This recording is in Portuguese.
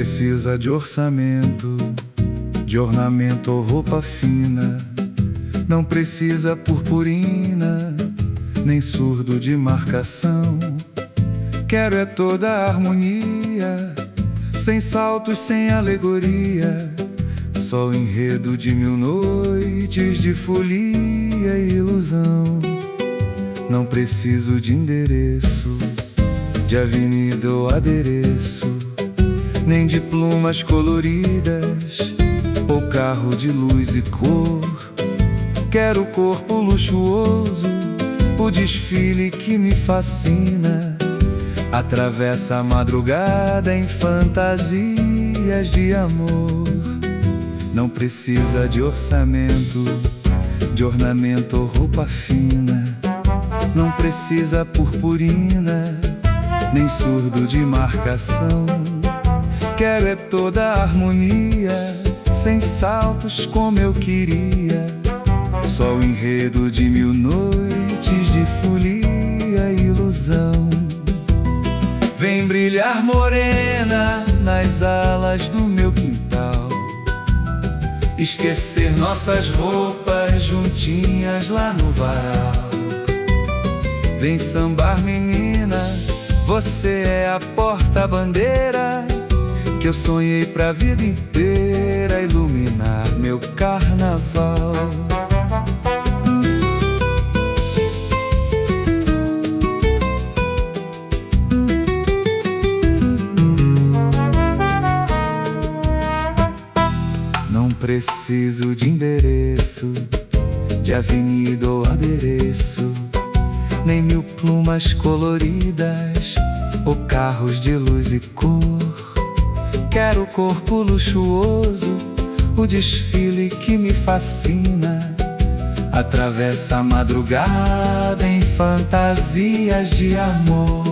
precisa de orçamento, de ornamento ou roupa fina. Não precisa purpurina, nem surdo de marcação. Quero é toda a harmonia, sem saltos, sem alegoria. Só o enredo de 1000 noites de folia e ilusão. Não preciso de endereço, de avenida ou adereço, nem de plumas coloridas ou carro de luz e cor. Quero o corpo luxuoso, o desfile que me fascina. Atravessa a madrugada em fantasias de amor. Não precisa de orçamento, de ornamento ou roupa fina. Não precisa purpurina, nem surdo de marcação. Quero é toda a harmonia, sem saltos como eu queria. Só o enredo de 1000 noites de folia e ilusão. Vem brilhar morena nas alas do meu quintal, esquecer nossas roupas juntinhas lá no varal. Vem sambar, menina, você é a porta-bandeira que eu sonhei pra vida inteira iluminar meu carnaval. Não preciso de endereço, de avenida ou adereço, nem 1000 plumas coloridas ou carros de luz e cor. Quero o corpo luxuoso, o desfile que me fascina. Atravessa a madrugada em fantasias de amor.